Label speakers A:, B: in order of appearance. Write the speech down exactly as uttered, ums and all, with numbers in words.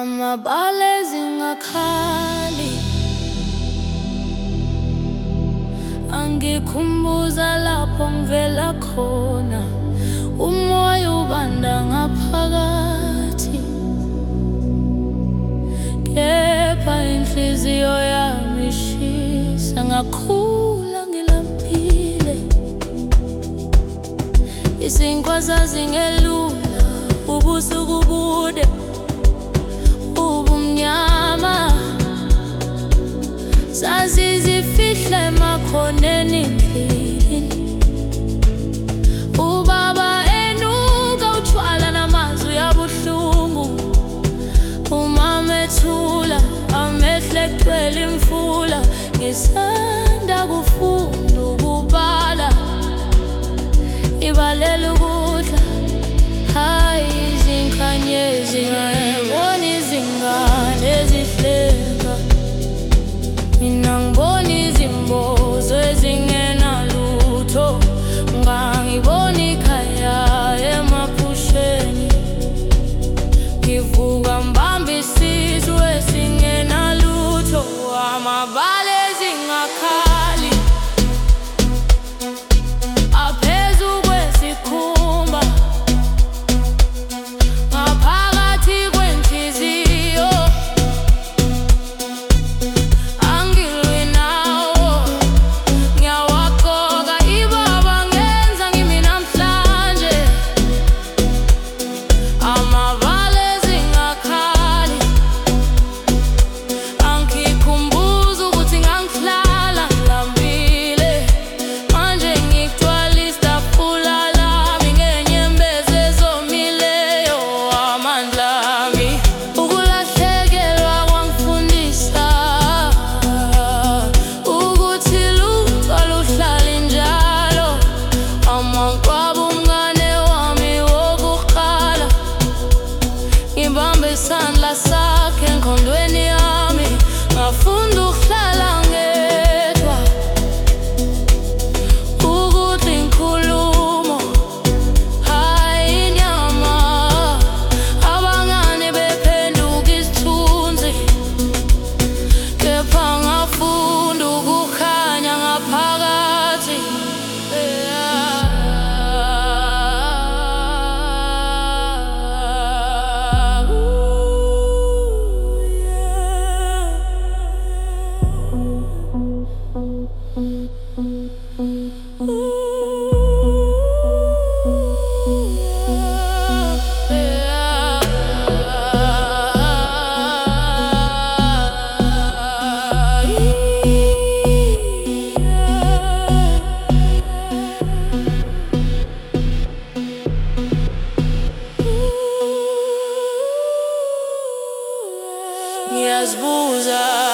A: amabala ezingakhali angikhumbuza lapho ngivela khona, umoya ubanda ngaphakathi, kepha inhliziyo yami ishisa. Ngakhula ngilambile, izinkwa zazingelula, ubusuku bude ubumnyama, zazizifihla emakhoneni endlini. Ubaba enuka utshwala namazwi abuhlungu, umama ethula amehlo egcwele imfula. Ngisanda kufunda ukubala, ibalela ukudla, hayi izinkanyezi. Ngibona izingane ezihleka, mina ngibona izimbozo ezingenalutho. Ngangibona ikhaya emaphusheni, ngivuka mbamba isisu esingenalutho. Amabala ezingakhali aphezu kwesikhumba, ngaphakathi kwenhliziyo angilwi nawo. Ngiyawaqoka ibaba ngenza ngimi namhlanje. Amabala ezingakhali angikhumbuza ukuthi ngangihlala ngilambile, manje ngigcwala istafula lami ngenyembezi ezomileyo. Amandla ami ukulahlekelwa kwangifundisa ukuthi lutho aluhlali njalo. Amankwaba umngane wami wokuqala, ngibambe isandla sakhe engqondweni yami. Ngafunda ukuhlala ngedwa, ukuthi inkulumo hayi inyama. Abangane bephenduka isithunzi, kepha ngafunda ukukhanya ngaphakathi. Ngiyazibuza